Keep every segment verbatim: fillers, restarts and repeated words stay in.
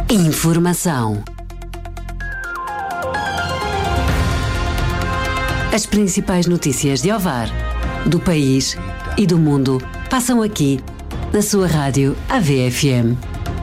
Informação. As principais notícias de Ovar, do país e do mundo passam aqui, na sua rádio A V F M.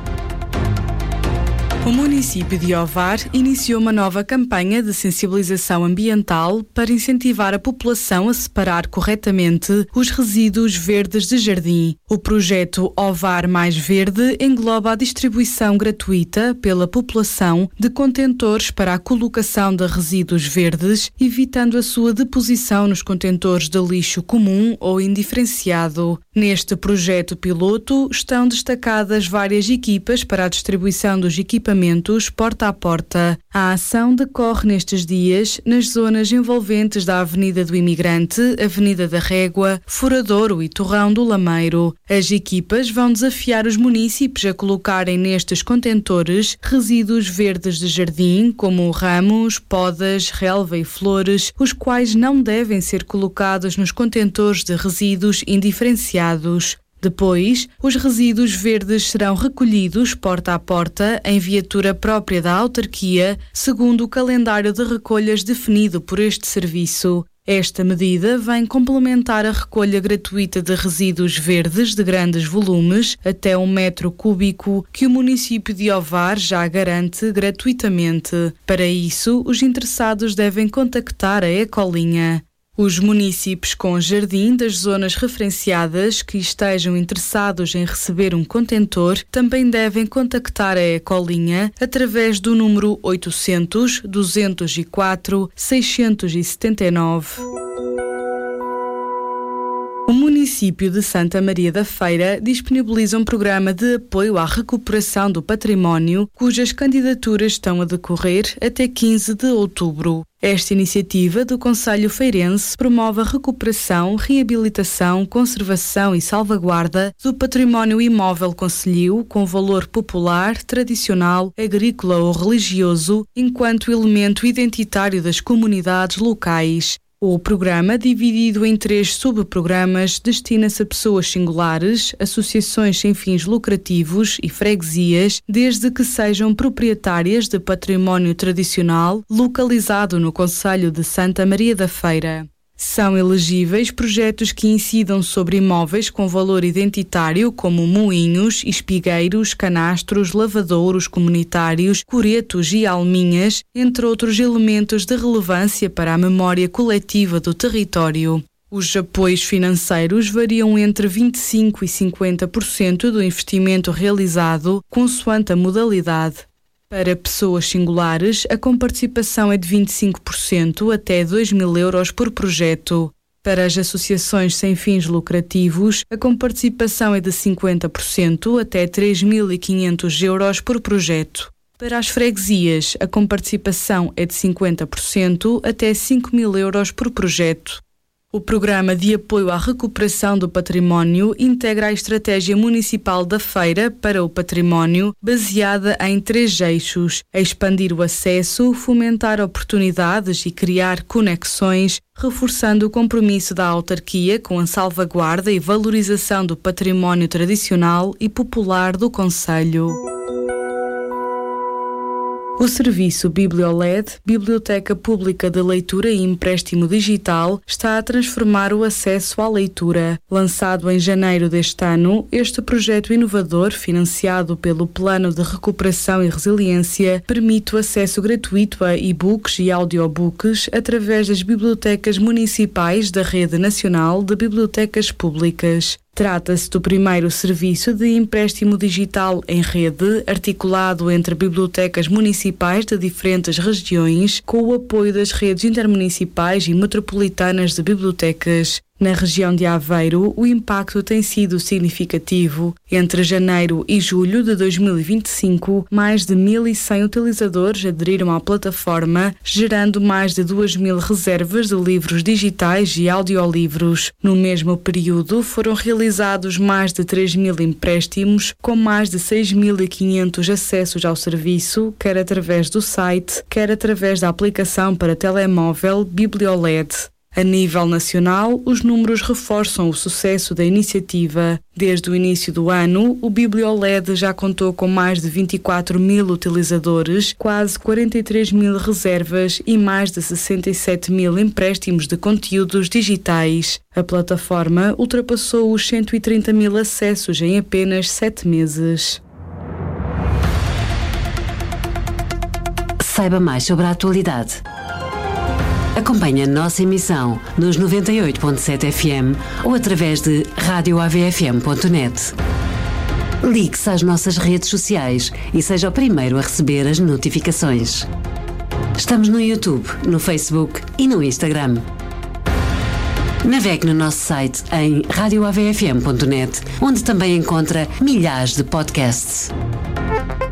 O município de Ovar iniciou uma nova campanha de sensibilização ambiental para incentivar a população a separar corretamente os resíduos verdes de jardim. O projeto Ovar Mais Verde engloba a distribuição gratuita pela população de contentores para a colocação de resíduos verdes, evitando a sua deposição nos contentores de lixo comum ou indiferenciado. Neste projeto piloto estão destacadas várias equipas para a distribuição dos equipamentos porta a porta. A ação decorre nestes dias nas zonas envolventes da Avenida do Imigrante, Avenida da Régua, Furadouro e Torrão do Lameiro. As equipas vão desafiar os munícipes a colocarem nestes contentores resíduos verdes de jardim, como ramos, podas, relva e flores, os quais não devem ser colocados nos contentores de resíduos indiferenciados. Depois, os resíduos verdes serão recolhidos porta a porta em viatura própria da autarquia, segundo o calendário de recolhas definido por este serviço. Esta medida vem complementar a recolha gratuita de resíduos verdes de grandes volumes, até um metro cúbico, que o município de Ovar já garante gratuitamente. Para isso, os interessados devem contactar a Ecolinha. Os munícipes com jardim das zonas referenciadas que estejam interessados em receber um contentor também devem contactar a Ecolinha através do número oitocentos, duzentos e quatro, seiscentos e setenta e nove. O município de Santa Maria da Feira disponibiliza um programa de apoio à recuperação do património, cujas candidaturas estão a decorrer até quinze de outubro. Esta iniciativa do Concelho Feirense promove a recuperação, reabilitação, conservação e salvaguarda do património imóvel concelhio com valor popular, tradicional, agrícola ou religioso, enquanto elemento identitário das comunidades locais. O programa, dividido em três subprogramas, destina-se a pessoas singulares, associações sem fins lucrativos e freguesias, desde que sejam proprietárias de património tradicional localizado no concelho de Santa Maria da Feira. São elegíveis projetos que incidam sobre imóveis com valor identitário, como moinhos, espigueiros, canastros, lavadouros comunitários, coretos e alminhas, entre outros elementos de relevância para a memória coletiva do território. Os apoios financeiros variam entre vinte e cinco por cento e cinquenta por cento do investimento realizado, consoante a modalidade. Para pessoas singulares, a comparticipação é de vinte e cinco por cento até dois mil euros por projeto. Para as associações sem fins lucrativos, a comparticipação é de cinquenta por cento até três mil e quinhentos euros por projeto. Para as freguesias, a comparticipação é de cinquenta por cento até cinco mil euros por projeto. O Programa de Apoio à Recuperação do Património integra a Estratégia Municipal da Feira para o Património, baseada em três eixos: expandir o acesso, fomentar oportunidades e criar conexões, reforçando o compromisso da autarquia com a salvaguarda e valorização do património tradicional e popular do concelho. O serviço BiblioLed, Biblioteca Pública de Leitura e Empréstimo Digital, está a transformar o acesso à leitura. Lançado em janeiro deste ano, este projeto inovador, financiado pelo Plano de Recuperação e Resiliência, permite o acesso gratuito a e-books e audiobooks através das bibliotecas municipais da Rede Nacional de Bibliotecas Públicas. Trata-se do primeiro serviço de empréstimo digital em rede, articulado entre bibliotecas municipais de diferentes regiões, com o apoio das redes intermunicipais e metropolitanas de bibliotecas. Na região de Aveiro, o impacto tem sido significativo. Entre janeiro e julho de dois mil e vinte e cinco, mais de mil e cem utilizadores aderiram à plataforma, gerando mais de duas mil reservas de livros digitais e audiolivros. No mesmo período, foram realizados mais de três mil empréstimos, com mais de seis mil e quinhentos acessos ao serviço, quer através do site, quer através da aplicação para telemóvel BiblioLed. A nível nacional, os números reforçam o sucesso da iniciativa. Desde o início do ano, o BiblioLed já contou com mais de vinte e quatro mil utilizadores, quase quarenta e três mil reservas e mais de sessenta e sete mil empréstimos de conteúdos digitais. A plataforma ultrapassou os cento e trinta mil acessos em apenas sete meses. Saiba mais sobre a atualidade. Acompanhe a nossa emissão nos noventa e oito ponto sete F M ou através de rádio A V F M ponto net. Ligue-se às nossas redes sociais e seja o primeiro a receber as notificações. Estamos no YouTube, no Facebook e no Instagram. Navegue no nosso site em rádio A V F M ponto net, onde também encontra milhares de podcasts.